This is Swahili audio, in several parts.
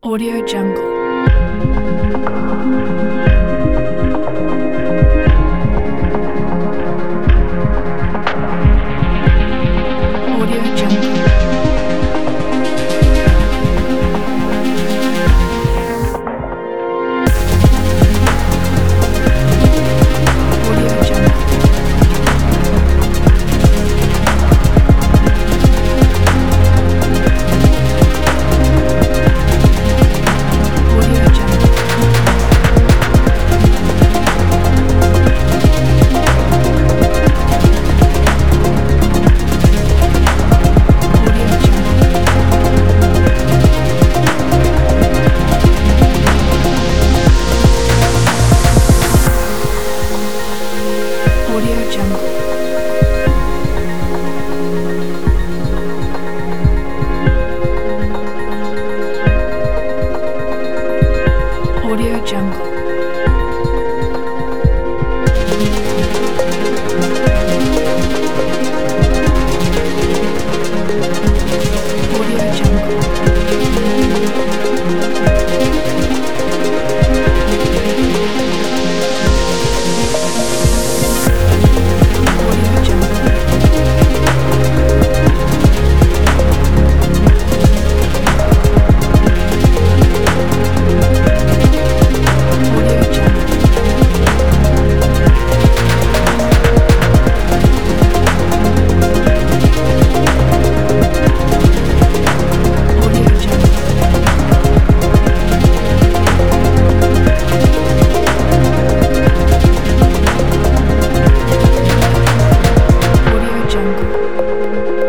Audio Jungle. Audio Jungle. Audio Jungle. Audio Jungle. Audio Jungle. Audio Jungle. Audio Jungle. Audio Jungle. Audio Jungle. Audio Jungle. Audio Jungle. Audio Jungle.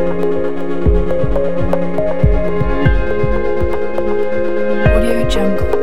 Audio Jungle.